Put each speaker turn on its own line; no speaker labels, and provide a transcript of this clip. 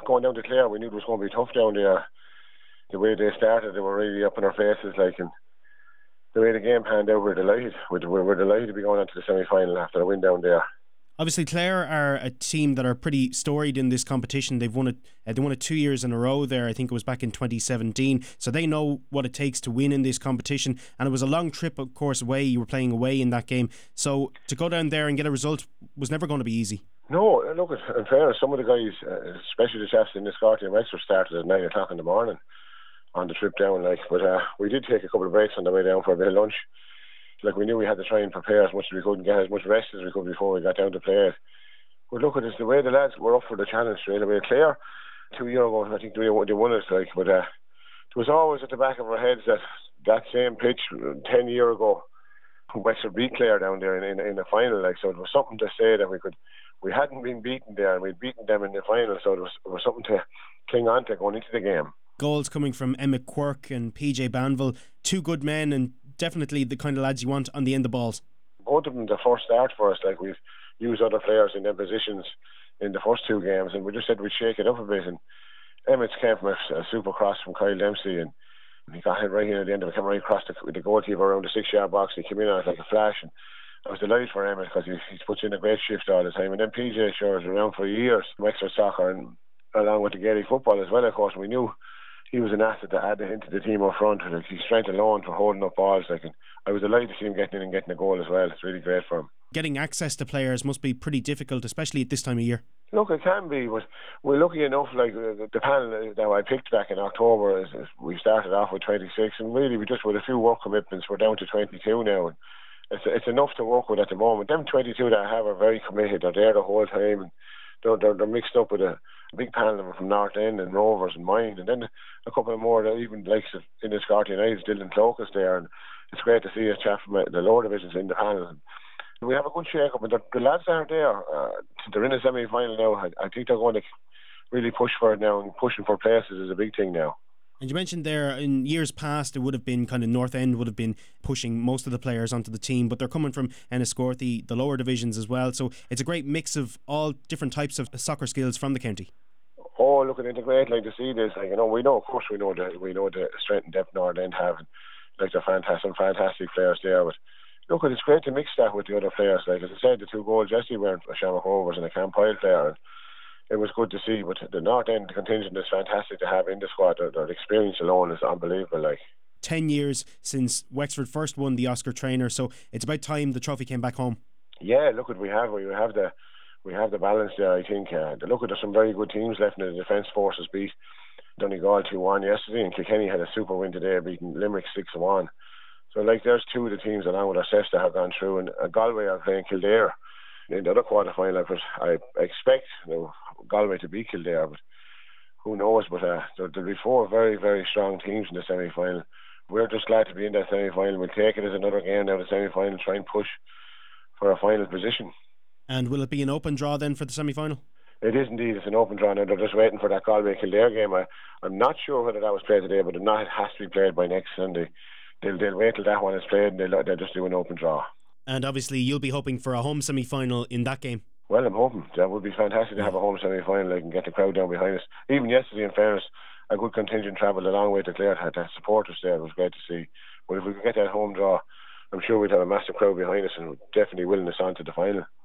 going down to Clare, we knew it was going to be tough down there. The way they started, they were really up in our faces, like, and the way the game panned out, we're delighted. We're delighted to be going on to the semi-final after a win down there.
Obviously, Clare are a team that are pretty storied in this competition. They've won it. They won it 2 years in a row there. I think it was back in 2017. So they know what it takes to win in this competition. And it was a long trip, of course, away. You were playing away in that game. So to go down there and get a result was never going to be easy.
No, look, in fairness, some of the guys, especially the chaps in the Scotty and Wexford, started at 9 o'clock in the morning on the trip down. Like, but we did take a couple of breaks on the way down for a bit of lunch. Like, we knew we had to try and prepare as much as we could and get as much rest as we could before we got down to play it. But look at this, the way the lads were up for the challenge straight away. Clare, 2 years ago, I think they won it. Like, but it was always at the back of our heads that same pitch 10 years ago, Wexford beat Clare down there in the final. Like, so it was something to say that we hadn't been beaten there and we'd beaten them in the final. So it was something to cling on to going into the game.
Goals coming from Emmett Quirk and PJ Banville, two good men and definitely the kind of lads you want on the end of balls.
Both of them the first start for us. Like, we've used other players in their positions in the first two games, and we just said we'd shake it up a bit. And Emmett's came from a super cross from Kyle Dempsey, and he got it right in at the end of it, came right across the goalkeeper around the 6-yard box. He came in on it like a flash, and I was delighted for Emmett because he puts in a great shift all the time. And then PJ sure was around for years, Wexford soccer, and along with the Gaelic football as well, of course. We knew he was an asset to add into the team up front. Like, his strength alone for holding up balls. Like, and I was delighted to see him getting in and getting a goal as well. It's really great for him.
Getting access to players must be pretty difficult, especially at this time of year.
Look, it can be, but we're lucky enough. Like, the panel that I picked back in October, we started off with 26, and really we just with a few work commitments, we're down to 22 now. And it's enough to work with at the moment. Them 22 that I have are very committed. They're there the whole time, and they're mixed up with a big panel of them from North End and Rovers and mine, and then a couple of more that even likes in the Scotty United, Dylan Clocus there, and it's great to see a chap from the lower divisions in the panel. And we have a good shake-up, and the lads are there. They're in the semi-final now. I think they're going to really push for it now, and pushing for places is a big thing now.
And you mentioned there, in years past, it would have been kind of North End would have been pushing most of the players onto the team, but they're coming from Enniscorthy, the lower divisions as well. So it's a great mix of all different types of soccer skills from the county.
Oh, look, it's great like to see this. Like, we know the strength and depth North End have. Like, they're fantastic players there. But look, it's great to mix that with the other players. Like, as I said, the 2 goals yesterday were Shamrock Rovers and a Campile player. And it was good to see. But the North End contingent is fantastic to have in the squad. Their experience alone is unbelievable. Like,
10 years since Wexford first won the Oscar Traynor, so it's about time the trophy came back home.
Yeah, look, we have the balance there. I think look, there's some very good teams left in the Defence Forces. Beat Donegal 2-1 yesterday, and Kilkenny had a super win today, beating Limerick 6-1. So, like, there's 2 of the teams along with ourselves that have gone through, and Galway are playing Kildare in the other quarter-final. But I expect Galway to beat Kildare, but who knows. But there'll be 4 very, very strong teams in the semi-final. We're just glad to be in that semi-final. We'll take it as another game now, the semi-final, try and push for a final position.
And will it be an open draw then for the semi-final?
It is indeed. It's an open draw now. They're just waiting for that Galway-Kildare game. I'm not sure whether that was played today, but it has to be played by next Sunday. They'll wait till that one is played, and they'll just do an open draw.
And obviously you'll be hoping for a home semi-final in that game.
Well, I'm hoping. That would be fantastic to have a home semi-final. I can get the crowd down behind us. Even yesterday, in fairness, a good contingent travelled a long way to Clare. Had supporters there. It was great to see. But if we could get that home draw, I'm sure we'd have a massive crowd behind us and definitely willing us on to the final.